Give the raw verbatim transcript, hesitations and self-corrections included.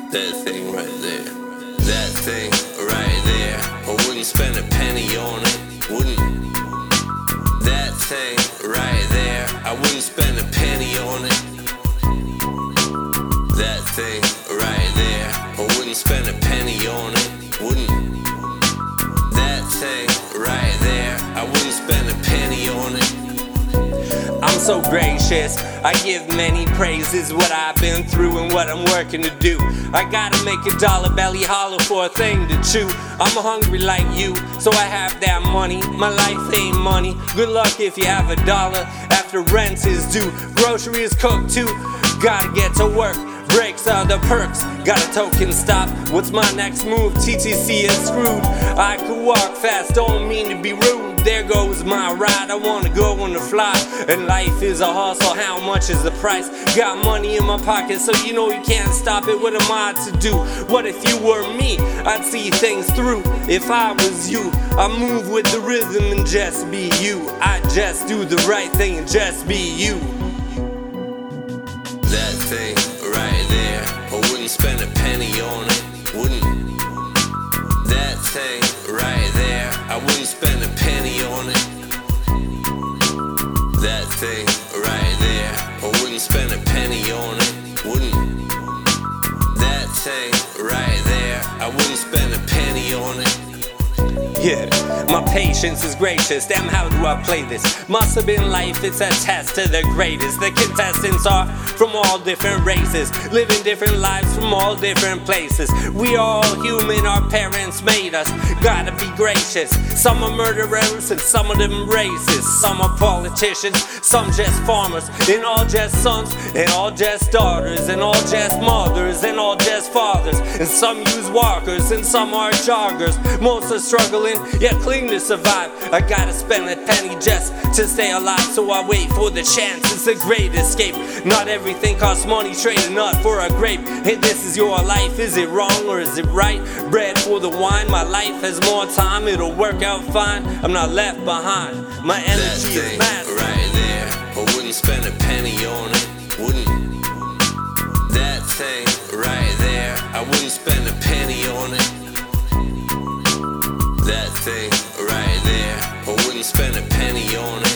That thing right there. That thing right there. I wouldn't spend a penny on it. Wouldn't. That thing right there. I wouldn't spend a penny on it. That thing right there. I wouldn't spend a penny on it. Wouldn't. That thing right there. I wouldn't spend a penny on it. I'm so gracious, I give many praises. What I've been through and what I'm working to do. I gotta make a dollar belly hollow for a thing to chew. I'm hungry like you, so I have that money. My life ain't money. Good luck if you have a dollar after rent is due. Groceries cooked too. Gotta get to work. Breaks are the perks, got a token stop. What's my next move? T T C is screwed. I could walk fast, don't mean to be rude. There goes my ride, I wanna go on the fly. And life is a hustle, how much is the price? Got money in my pocket, so you know you can't stop it. What am I to do? What if you were me? I'd see things through. If I was you, I'd move with the rhythm and just be you. I'd just do the right thing and just be you. That thing right there, I wouldn't spend a penny on it. Wouldn't. That thing right there, I wouldn't spend a penny on it. That thing right there, I wouldn't spend a penny on it. Wouldn't. That thing right there, I wouldn't spend a penny on it. Yeah, my patience is gracious. Damn, how do I play this? Must have been life, it's a test to the greatest. The contestants are from all different races, living different lives from all different places. We are all human, our parents made us. Gotta be gracious. Some are murderers and some of them racist. Some are politicians, some just farmers, and all just sons, and all just daughters, and all just mothers, and all just fathers. And some use walkers, and some are joggers. Most are struggling, yet cling to survive. I gotta spend a penny just to stay alive, so I wait for the chance. It's a great escape. Not everything costs money. Trade a nut for a grape. Hey, this is your life. Is it wrong or is it right? Bread for the wine. My life has more time. It'll work out fine. I'm not left behind. My energy is massive. Right there, I wouldn't spend a penny on it. Wouldn't. That thing right there, I wouldn't spend a penny on it. That thing right there, I wouldn't spend a penny on it.